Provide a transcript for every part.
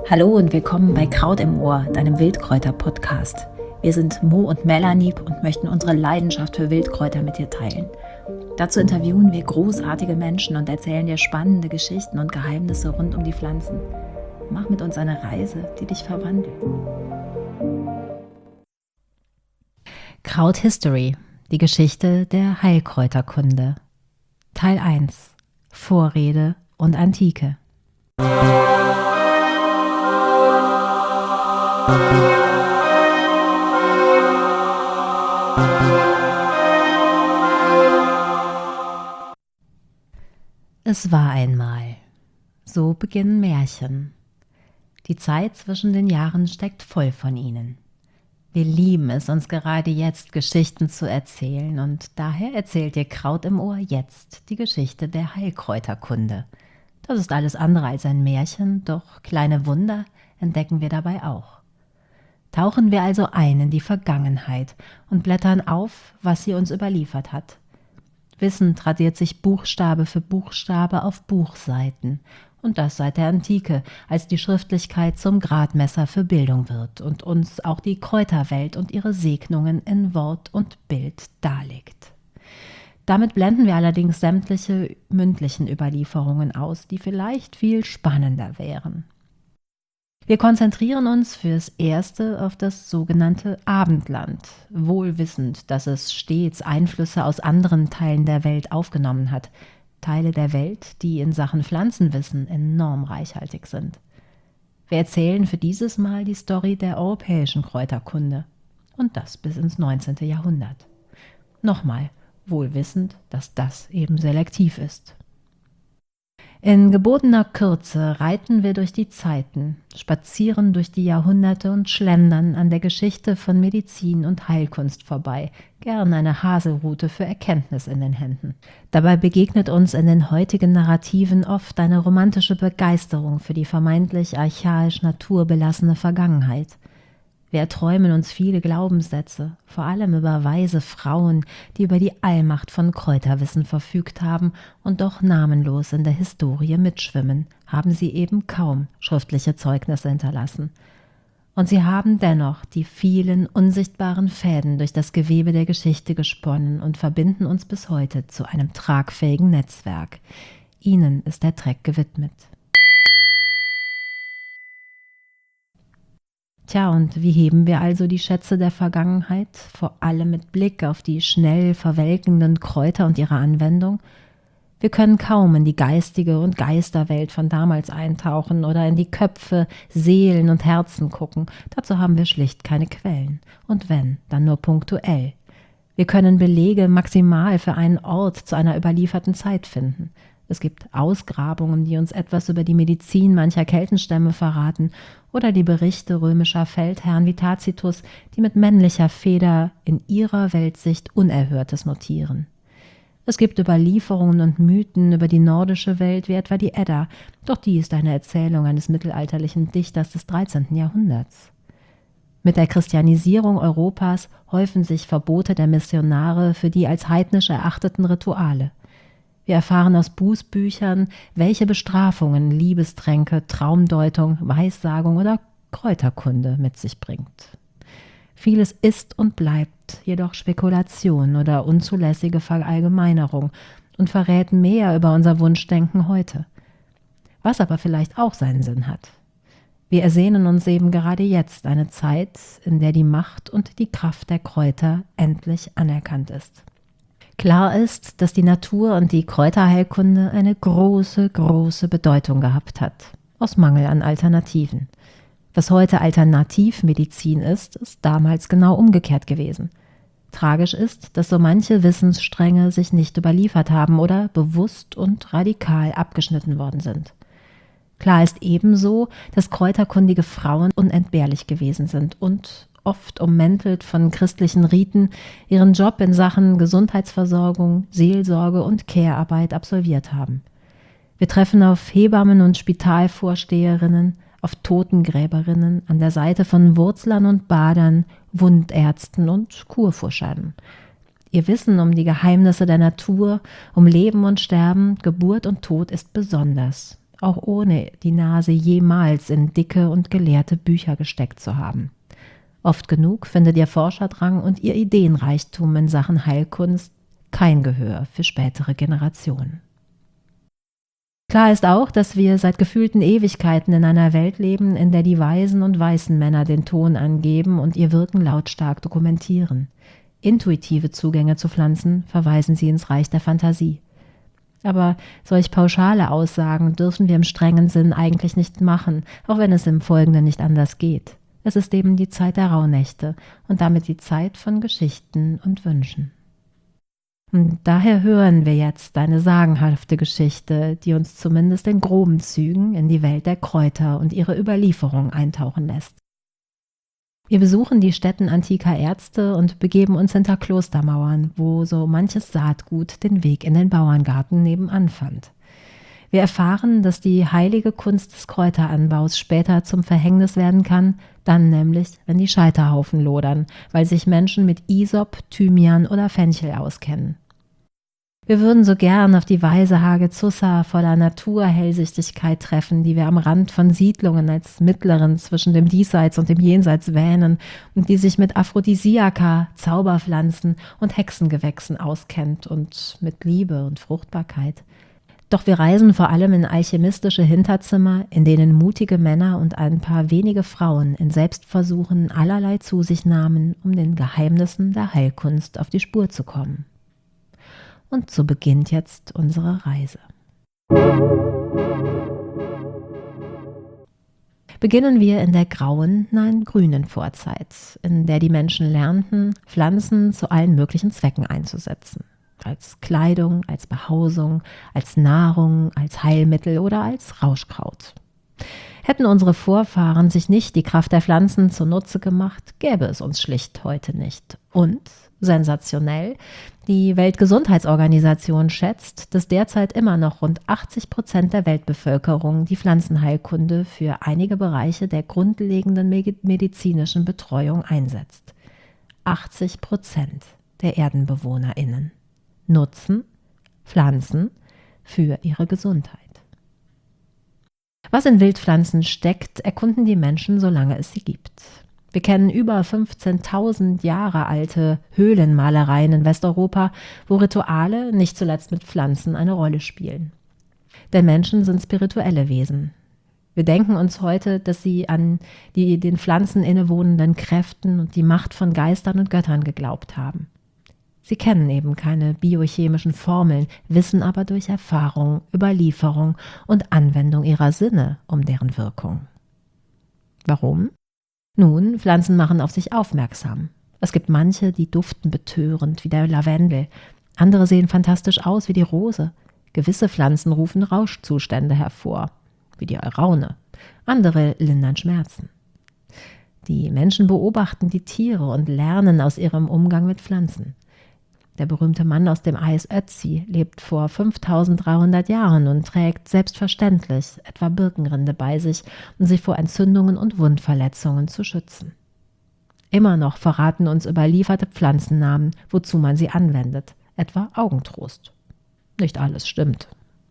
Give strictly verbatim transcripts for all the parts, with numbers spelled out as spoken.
Hallo und willkommen bei Kraut im Ohr, deinem Wildkräuter-Podcast. Wir sind Mo und Melanie und möchten unsere Leidenschaft für Wildkräuter mit dir teilen. Dazu interviewen wir großartige Menschen und erzählen dir spannende Geschichten und Geheimnisse rund um die Pflanzen. Mach mit uns eine Reise, die dich verwandelt. Kraut History, die Geschichte der Heilkräuterkunde. Teil eins. Vorrede und Antike. Es war einmal. So beginnen Märchen. Die Zeit zwischen den Jahren steckt voll von ihnen. Wir lieben es, uns gerade jetzt Geschichten zu erzählen, und daher erzählt dir Kraut im Ohr jetzt die Geschichte der Heilkräuterkunde. Das ist alles andere als ein Märchen, doch kleine Wunder entdecken wir dabei auch. Tauchen wir also ein in die Vergangenheit und blättern auf, was sie uns überliefert hat. Wissen tradiert sich Buchstabe für Buchstabe auf Buchseiten, und das seit der Antike, als die Schriftlichkeit zum Gradmesser für Bildung wird und uns auch die Kräuterwelt und ihre Segnungen in Wort und Bild darlegt. Damit blenden wir allerdings sämtliche mündlichen Überlieferungen aus, die vielleicht viel spannender wären. Wir konzentrieren uns fürs Erste auf das sogenannte Abendland, wohl wissend, dass es stets Einflüsse aus anderen Teilen der Welt aufgenommen hat, Teile der Welt, die in Sachen Pflanzenwissen enorm reichhaltig sind. Wir erzählen für dieses Mal die Story der europäischen Kräuterkunde, und das bis ins neunzehnte Jahrhundert. Nochmal, wohl wissend, dass das eben selektiv ist. In gebotener Kürze reiten wir durch die Zeiten, spazieren durch die Jahrhunderte und schlendern an der Geschichte von Medizin und Heilkunst vorbei, gern eine Haselrute für Erkenntnis in den Händen. Dabei begegnet uns in den heutigen Narrativen oft eine romantische Begeisterung für die vermeintlich archaisch naturbelassene Vergangenheit. Wir erträumen uns viele Glaubenssätze, vor allem über weise Frauen, die über die Allmacht von Kräuterwissen verfügt haben und doch namenlos in der Historie mitschwimmen, haben sie eben kaum schriftliche Zeugnisse hinterlassen. Und sie haben dennoch die vielen unsichtbaren Fäden durch das Gewebe der Geschichte gesponnen und verbinden uns bis heute zu einem tragfähigen Netzwerk. Ihnen ist der Track gewidmet. Tja, und wie heben wir also die Schätze der Vergangenheit, vor allem mit Blick auf die schnell verwelkenden Kräuter und ihre Anwendung? Wir können kaum in die geistige und Geisterwelt von damals eintauchen oder in die Köpfe, Seelen und Herzen gucken. Dazu haben wir schlicht keine Quellen. Und wenn, dann nur punktuell. Wir können Belege maximal für einen Ort zu einer überlieferten Zeit finden. Es gibt Ausgrabungen, die uns etwas über die Medizin mancher Keltenstämme verraten, oder die Berichte römischer Feldherren wie Tacitus, die mit männlicher Feder in ihrer Weltsicht Unerhörtes notieren. Es gibt Überlieferungen und Mythen über die nordische Welt, wie etwa die Edda, doch die ist eine Erzählung eines mittelalterlichen Dichters des dreizehnten Jahrhunderts. Mit der Christianisierung Europas häufen sich Verbote der Missionare für die als heidnisch erachteten Rituale. Wir erfahren aus Bußbüchern, welche Bestrafungen Liebestränke, Traumdeutung, Weissagung oder Kräuterkunde mit sich bringt. Vieles ist und bleibt jedoch Spekulation oder unzulässige Verallgemeinerung und verrät mehr über unser Wunschdenken heute. Was aber vielleicht auch seinen Sinn hat. Wir ersehnen uns eben gerade jetzt eine Zeit, in der die Macht und die Kraft der Kräuter endlich anerkannt ist. Klar ist, dass die Natur- und die Kräuterheilkunde eine große, große Bedeutung gehabt hat, aus Mangel an Alternativen. Was heute Alternativmedizin ist, ist damals genau umgekehrt gewesen. Tragisch ist, dass so manche Wissensstränge sich nicht überliefert haben oder bewusst und radikal abgeschnitten worden sind. Klar ist ebenso, dass kräuterkundige Frauen unentbehrlich gewesen sind und oft ummäntelt von christlichen Riten, ihren Job in Sachen Gesundheitsversorgung, Seelsorge und Care-Arbeit absolviert haben. Wir treffen auf Hebammen und Spitalvorsteherinnen, auf Totengräberinnen an der Seite von Wurzlern und Badern, Wundärzten und Kurfuschern. Ihr Wissen um die Geheimnisse der Natur, um Leben und Sterben, Geburt und Tod ist besonders. auch ohne die Nase jemals in dicke und gelehrte Bücher gesteckt zu haben. Oft genug findet ihr Forscherdrang und ihr Ideenreichtum in Sachen Heilkunst kein Gehör für spätere Generationen. Klar ist auch, dass wir seit gefühlten Ewigkeiten in einer Welt leben, in der die weisen und weißen Männer den Ton angeben und ihr Wirken lautstark dokumentieren. Intuitive Zugänge zu Pflanzen verweisen sie ins Reich der Fantasie. Aber solch pauschale Aussagen dürfen wir im strengen Sinn eigentlich nicht machen, auch wenn es im Folgenden nicht anders geht. Es ist eben die Zeit der Rauhnächte und damit die Zeit von Geschichten und Wünschen. Und daher hören wir jetzt eine sagenhafte Geschichte, die uns zumindest in groben Zügen in die Welt der Kräuter und ihre Überlieferung eintauchen lässt. Wir besuchen die Stätten antiker Ärzte und begeben uns hinter Klostermauern, wo so manches Saatgut den Weg in den Bauerngarten nebenan fand. Wir erfahren, dass die heilige Kunst des Kräuteranbaus später zum Verhängnis werden kann, dann nämlich, wenn die Scheiterhaufen lodern, weil sich Menschen mit Isop, Thymian oder Fenchel auskennen. Wir würden so gern auf die weise Hagezussa voller Naturhellsichtigkeit treffen, die wir am Rand von Siedlungen als Mittlerin zwischen dem Diesseits und dem Jenseits wähnen und die sich mit Aphrodisiaka, Zauberpflanzen und Hexengewächsen auskennt und mit Liebe und Fruchtbarkeit. Doch wir reisen vor allem in alchemistische Hinterzimmer, in denen mutige Männer und ein paar wenige Frauen in Selbstversuchen allerlei zu sich nahmen, um den Geheimnissen der Heilkunst auf die Spur zu kommen. Und so beginnt jetzt unsere Reise. Beginnen wir in der grauen, nein grünen Vorzeit, in der die Menschen lernten, Pflanzen zu allen möglichen Zwecken einzusetzen. Als Kleidung, als Behausung, als Nahrung, als Heilmittel oder als Rauschkraut. Hätten unsere Vorfahren sich nicht die Kraft der Pflanzen zunutze gemacht, gäbe es uns schlicht heute nicht. Und, sensationell, die Weltgesundheitsorganisation schätzt, dass derzeit immer noch rund achtzig Prozent der Weltbevölkerung die Pflanzenheilkunde für einige Bereiche der grundlegenden medizinischen Betreuung einsetzt. achtzig Prozent der ErdenbewohnerInnen nutzen Pflanzen für ihre Gesundheit. Was in Wildpflanzen steckt, erkunden die Menschen, solange es sie gibt. Wir kennen über fünfzehntausend Jahre alte Höhlenmalereien in Westeuropa, wo Rituale, nicht zuletzt mit Pflanzen, eine Rolle spielen. Denn Menschen sind spirituelle Wesen. Wir denken uns heute, dass sie an die den Pflanzen innewohnenden Kräften und die Macht von Geistern und Göttern geglaubt haben. Sie kennen eben keine biochemischen Formeln, wissen aber durch Erfahrung, Überlieferung und Anwendung ihrer Sinne um deren Wirkung. Warum? Nun, Pflanzen machen auf sich aufmerksam. Es gibt manche, die duften betörend wie der Lavendel. Andere sehen fantastisch aus wie die Rose. Gewisse Pflanzen rufen Rauschzustände hervor, wie die Alraune. Andere lindern Schmerzen. Die Menschen beobachten die Tiere und lernen aus ihrem Umgang mit Pflanzen. Der berühmte Mann aus dem Eis Ötzi lebt vor fünftausenddreihundert Jahren und trägt selbstverständlich etwa Birkenrinde bei sich, um sich vor Entzündungen und Wundverletzungen zu schützen. Immer noch verraten uns überlieferte Pflanzennamen, wozu man sie anwendet, etwa Augentrost. Nicht alles stimmt.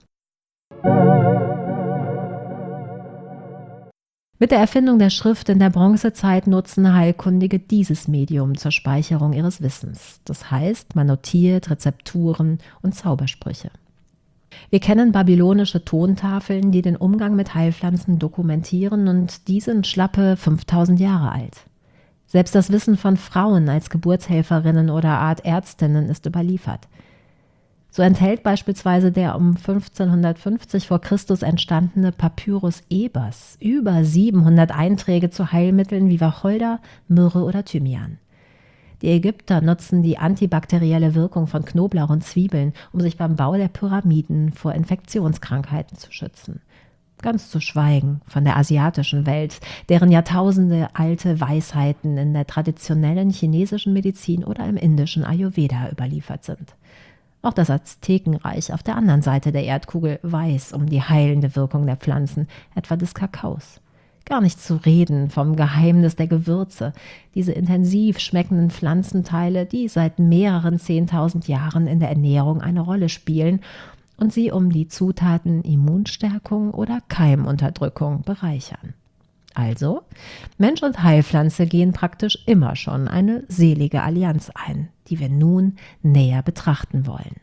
Mit der Erfindung der Schrift in der Bronzezeit nutzen Heilkundige dieses Medium zur Speicherung ihres Wissens. Das heißt, man notiert Rezepturen und Zaubersprüche. Wir kennen babylonische Tontafeln, die den Umgang mit Heilpflanzen dokumentieren, und die sind schlappe fünftausend Jahre alt. Selbst das Wissen von Frauen als Geburtshelferinnen oder Art Ärztinnen ist überliefert. So enthält beispielsweise der um fünfzehnhundertfünfzig vor Christus entstandene Papyrus Ebers über siebenhundert Einträge zu Heilmitteln wie Wacholder, Myrrhe oder Thymian. Die Ägypter nutzen die antibakterielle Wirkung von Knoblauch und Zwiebeln, um sich beim Bau der Pyramiden vor Infektionskrankheiten zu schützen. Ganz zu schweigen von der asiatischen Welt, deren Jahrtausende alte Weisheiten in der traditionellen chinesischen Medizin oder im indischen Ayurveda überliefert sind. Auch das Aztekenreich auf der anderen Seite der Erdkugel weiß um die heilende Wirkung der Pflanzen, etwa des Kakaos. Gar nicht zu reden vom Geheimnis der Gewürze, diese intensiv schmeckenden Pflanzenteile, die seit mehreren zehntausend Jahren in der Ernährung eine Rolle spielen und sie um die Zutaten Immunstärkung oder Keimunterdrückung bereichern. Also, Mensch und Heilpflanze gehen praktisch immer schon eine selige Allianz ein, die wir nun näher betrachten wollen.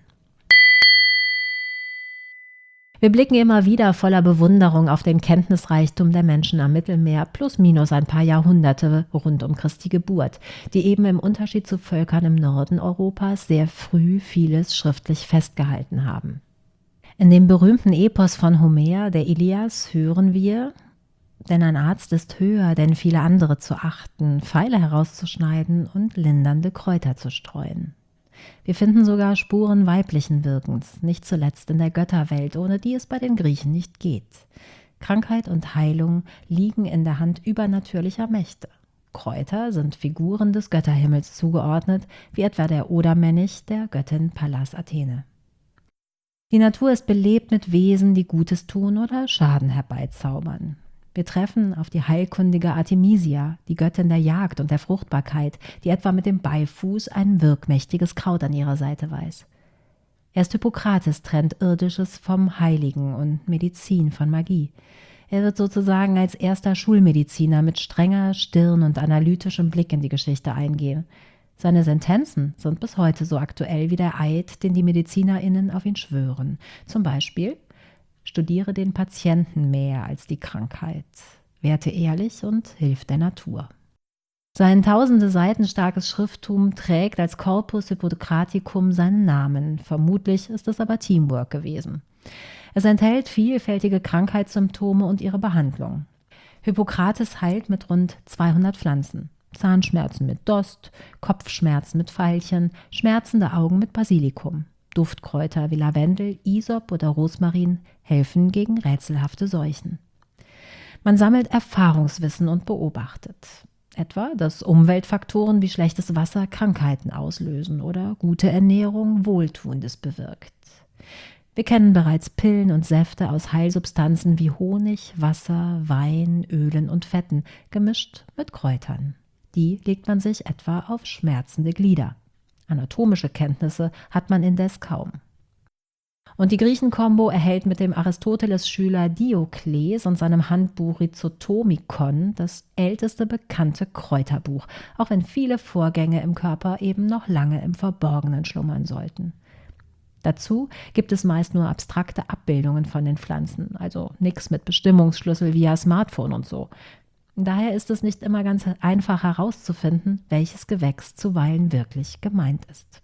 Wir blicken immer wieder voller Bewunderung auf den Kenntnisreichtum der Menschen am Mittelmeer plus minus ein paar Jahrhunderte rund um Christi Geburt, die eben im Unterschied zu Völkern im Norden Europas sehr früh vieles schriftlich festgehalten haben. In dem berühmten Epos von Homer, der Ilias, hören wir: Denn ein Arzt ist höher, denn viele andere zu achten, Pfeile herauszuschneiden und lindernde Kräuter zu streuen. Wir finden sogar Spuren weiblichen Wirkens, nicht zuletzt in der Götterwelt, ohne die es bei den Griechen nicht geht. Krankheit und Heilung liegen in der Hand übernatürlicher Mächte. Kräuter sind Figuren des Götterhimmels zugeordnet, wie etwa der Odermännich der Göttin Pallas Athene. Die Natur ist belebt mit Wesen, die Gutes tun oder Schaden herbeizaubern. Wir treffen auf die heilkundige Artemisia, die Göttin der Jagd und der Fruchtbarkeit, die etwa mit dem Beifuß ein wirkmächtiges Kraut an ihrer Seite weiß. Erst Hippokrates trennt Irdisches vom Heiligen und Medizin von Magie. Er wird sozusagen als erster Schulmediziner mit strenger Stirn und analytischem Blick in die Geschichte eingehen. Seine Sentenzen sind bis heute so aktuell wie der Eid, den die MedizinerInnen auf ihn schwören. Zum Beispiel: Studiere den Patienten mehr als die Krankheit. Werte ehrlich und hilf der Natur. Sein tausende Seiten starkes Schrifttum trägt als Corpus Hippocraticum seinen Namen. Vermutlich ist es aber Teamwork gewesen. Es enthält vielfältige Krankheitssymptome und ihre Behandlung. Hippokrates heilt mit rund zweihundert Pflanzen. Zahnschmerzen mit Dost, Kopfschmerzen mit Veilchen, schmerzende Augen mit Basilikum. Duftkräuter wie Lavendel, Isop oder Rosmarin helfen gegen rätselhafte Seuchen. Man sammelt Erfahrungswissen und beobachtet. Etwa, dass Umweltfaktoren wie schlechtes Wasser Krankheiten auslösen oder gute Ernährung Wohltuendes bewirkt. Wir kennen bereits Pillen und Säfte aus Heilsubstanzen wie Honig, Wasser, Wein, Ölen und Fetten, gemischt mit Kräutern. Die legt man sich etwa auf schmerzende Glieder. Anatomische Kenntnisse hat man indes kaum. Und die Griechen-Kombo erhält mit dem Aristoteles-Schüler Diokles und seinem Handbuch Rhizotomikon das älteste bekannte Kräuterbuch, auch wenn viele Vorgänge im Körper eben noch lange im Verborgenen schlummern sollten. Dazu gibt es meist nur abstrakte Abbildungen von den Pflanzen, also nichts mit Bestimmungsschlüssel via Smartphone und so. Daher ist es nicht immer ganz einfach herauszufinden, welches Gewächs zuweilen wirklich gemeint ist.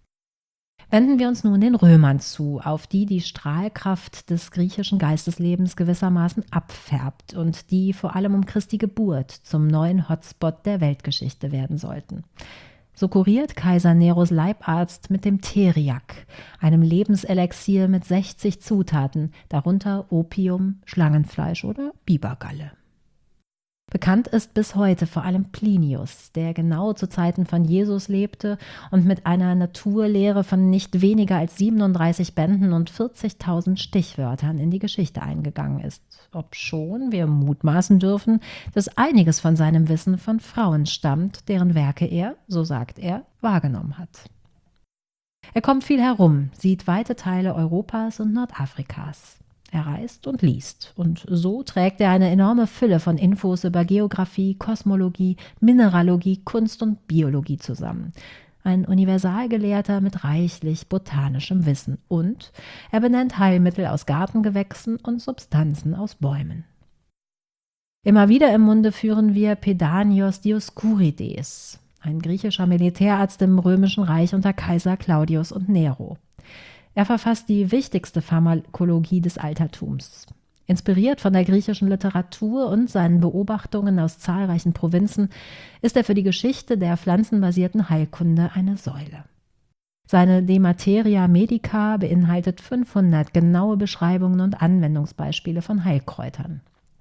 Wenden wir uns nun den Römern zu, auf die die Strahlkraft des griechischen Geisteslebens gewissermaßen abfärbt und die vor allem um Christi Geburt zum neuen Hotspot der Weltgeschichte werden sollten. So kuriert Kaiser Neros Leibarzt mit dem Theriak, einem Lebenselixier mit sechzig Zutaten, darunter Opium, Schlangenfleisch oder Bibergalle. Bekannt ist bis heute vor allem Plinius, der genau zu Zeiten von Jesus lebte und mit einer Naturlehre von nicht weniger als siebenunddreißig Bänden und vierzigtausend Stichwörtern in die Geschichte eingegangen ist. Obschon wir mutmaßen dürfen, dass einiges von seinem Wissen von Frauen stammt, deren Werke er, so sagt er, wahrgenommen hat. Er kommt viel herum, sieht weite Teile Europas und Nordafrikas. Er reist und liest und so trägt er eine enorme Fülle von Infos über Geographie, Kosmologie, Mineralogie, Kunst und Biologie zusammen. Ein Universalgelehrter mit reichlich botanischem Wissen und er benennt Heilmittel aus Gartengewächsen und Substanzen aus Bäumen. Immer wieder im Munde führen wir Pedanios Dioskurides, ein griechischer Militärarzt im Römischen Reich unter Kaiser Claudius und Nero. Er verfasst die wichtigste Pharmakologie des Altertums. Inspiriert von der griechischen Literatur und seinen Beobachtungen aus zahlreichen Provinzen ist er für die Geschichte der pflanzenbasierten Heilkunde eine Säule. Seine De Materia Medica beinhaltet fünfhundert genaue Beschreibungen und Anwendungsbeispiele von Heilkräutern.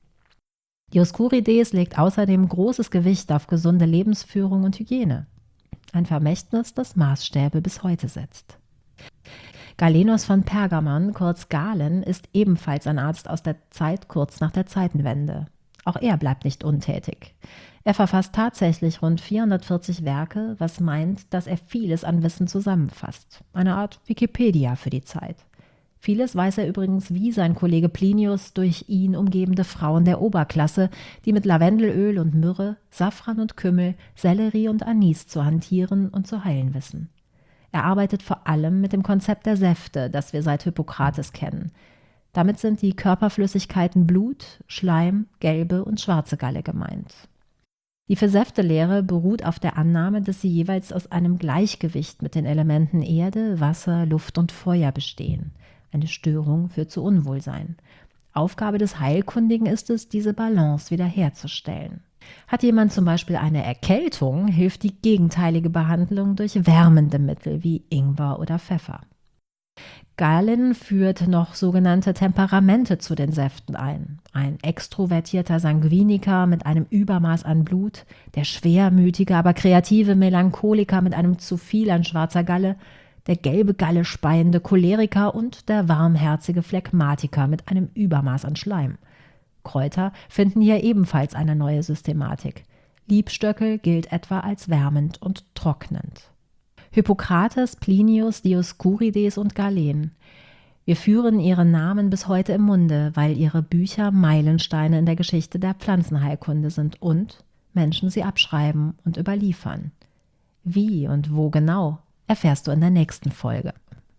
Dioskurides legt außerdem großes Gewicht auf gesunde Lebensführung und Hygiene. Ein Vermächtnis, das Maßstäbe bis heute setzt. Galenos von Pergamon, kurz Galen, ist ebenfalls ein Arzt aus der Zeit kurz nach der Zeitenwende. Auch er bleibt nicht untätig. Er verfasst tatsächlich rund vierhundertvierzig Werke, was meint, dass er vieles an Wissen zusammenfasst. Eine Art Wikipedia für die Zeit. Vieles weiß er übrigens wie sein Kollege Plinius durch ihn umgebende Frauen der Oberklasse, die mit Lavendelöl und Myrrhe, Safran und Kümmel, Sellerie und Anis zu hantieren und zu heilen wissen. Er arbeitet vor allem mit dem Konzept der Säfte, das wir seit Hippokrates kennen. Damit sind die Körperflüssigkeiten Blut, Schleim, gelbe und schwarze Galle gemeint. Die Vier-Säfte-Lehre beruht auf der Annahme, dass sie jeweils aus einem Gleichgewicht mit den Elementen Erde, Wasser, Luft und Feuer bestehen. Eine Störung führt zu Unwohlsein. Aufgabe des Heilkundigen ist es, diese Balance wiederherzustellen. Hat jemand zum Beispiel eine Erkältung, hilft die gegenteilige Behandlung durch wärmende Mittel wie Ingwer oder Pfeffer. Galen führt noch sogenannte Temperamente zu den Säften ein. Ein extrovertierter Sanguiniker mit einem Übermaß an Blut, der schwermütige, aber kreative Melancholiker mit einem zu viel an schwarzer Galle, der gelbe Galle speiende Choleriker und der warmherzige Phlegmatiker mit einem Übermaß an Schleim. Kräuter finden hier ebenfalls eine neue Systematik. Liebstöckel gilt etwa als wärmend und trocknend. Hippokrates, Plinius, Dioskurides und Galen. Wir führen ihre Namen bis heute im Munde, weil ihre Bücher Meilensteine in der Geschichte der Pflanzenheilkunde sind und Menschen sie abschreiben und überliefern. Wie und wo genau, erfährst du in der nächsten Folge.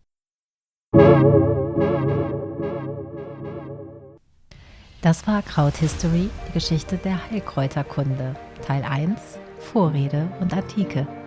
Das war Krauthistory, die Geschichte der Heilkräuterkunde, Teil eins, Vorrede und Antike.